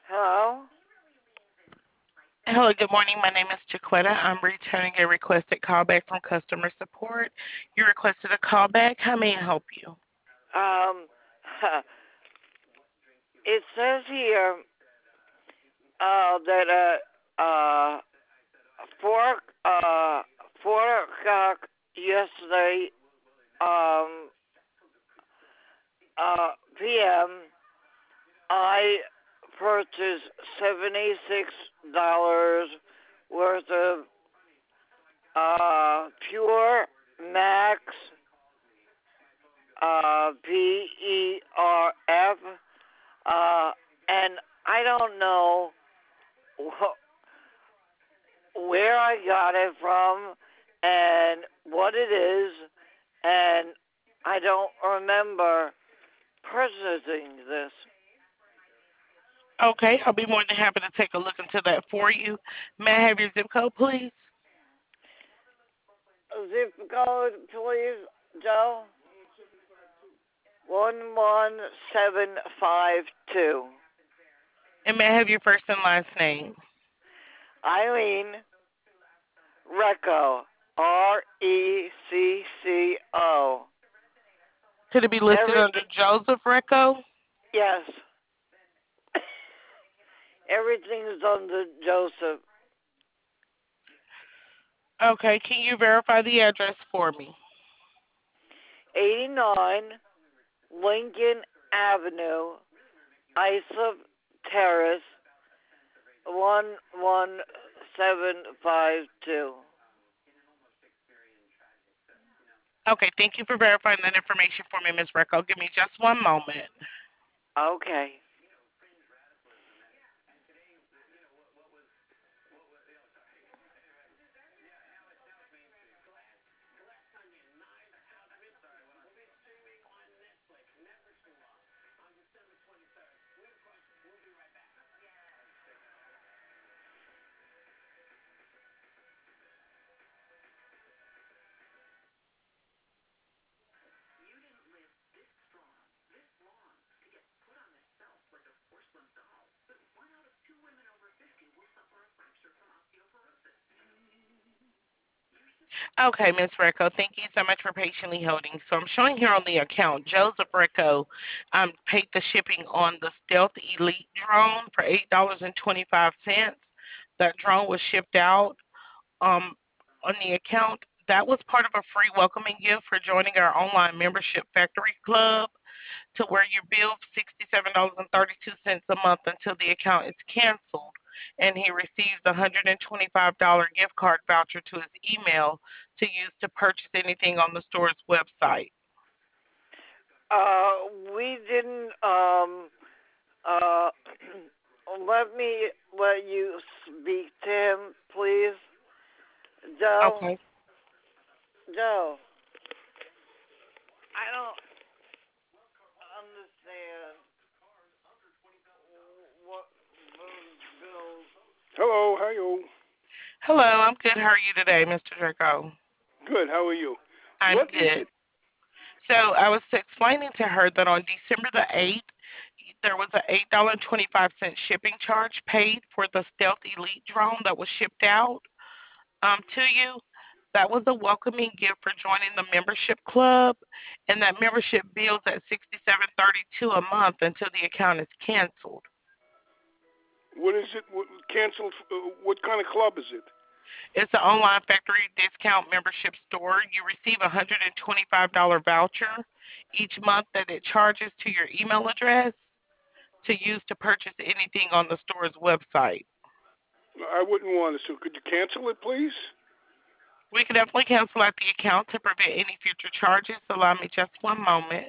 Hello? Hello, good morning. My name is Jaquetta. I'm returning a requested callback from customer support. You requested a callback. How may I help you? Um, it says here that four uh 4 o'clock yesterday um p.m. I purchased $76 worth of Pure Max PERF and I don't know where I got it from and what it is, and I don't remember purchasing this. Okay, I'll be more than happy to take a look into that for you. May I have your zip code, please? Zip code, please, Joe. 11752. And may I have your first and last name? Eileen Recco. RECCO. Could it be listed Every under Joseph Recco? yes. Everything's under Joseph. Okay, can you verify the address for me? 89 Lincoln Avenue, Islip Terrace, 11752. Okay, thank you for verifying that information for me, Ms. Recco. Give me just one moment. Okay. Okay, Ms. Recco, thank you so much for patiently holding. So I'm showing here on the account, Joseph Recco paid the shipping on the Stealth Elite drone for $8.25. That drone was shipped out on the account. That was part of a free welcoming gift for joining our online membership factory club to where you bill $67.32 a month until the account is canceled, and he receives a $125 gift card voucher to his email to use to purchase anything on the store's website. We didn't, uh, let you speak to him, please. Joe, Okay. Joe, I don't understand what those bills. Hello, how are you? Hello, I'm good. How are you today, Mr. Draco? Good, how are you? I'm What is good. it? So I was explaining to her that on December the 8th, there was an $8.25 shipping charge paid for the Stealth Elite drone that was shipped out to you. That was a welcoming gift for joining the membership club, and that membership bills at $67.32 a month until the account is canceled. What is it? Canceled? What kind of club is it? It's an online factory discount membership store. You receive a $125 voucher each month that it charges to your email address to use to purchase anything on the store's website. I wouldn't want to. So could you cancel it, please? We can definitely cancel out the account to prevent any future charges. Allow me just one moment.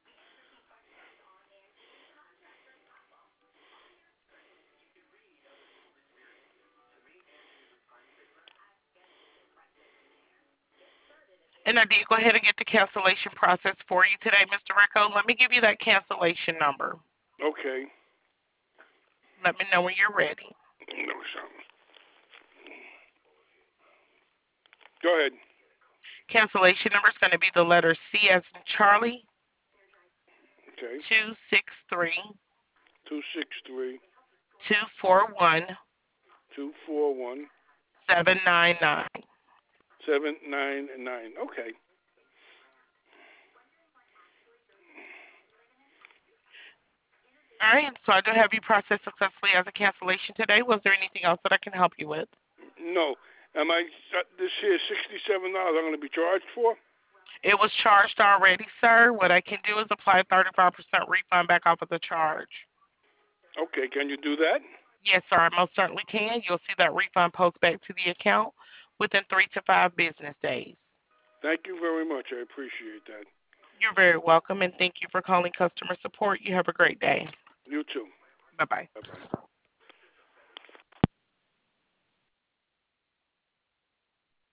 And I did go ahead and get the cancellation process for you today, Mr. Rico. Let me give you that cancellation number. Okay. Let me know when you're ready. No, something. Go ahead. Cancellation number is going to be the letter C as in Charlie, Okay. 263 263 241 241 799. 799. Okay. All right, so I do have you processed successfully as a cancellation today. Was there anything else that I can help you with? No. Am I this here $67 I'm going to be charged for? It was charged already, sir. What I can do is apply a 35% refund back off of the charge. Okay. Can you do that? Yes, sir, I most certainly can. You'll see that refund post back to the account within 3 to 5 business days. Thank you very much. I appreciate that. You're very welcome, and thank you for calling customer support. You have a great day. You too. Bye-bye. Bye bye.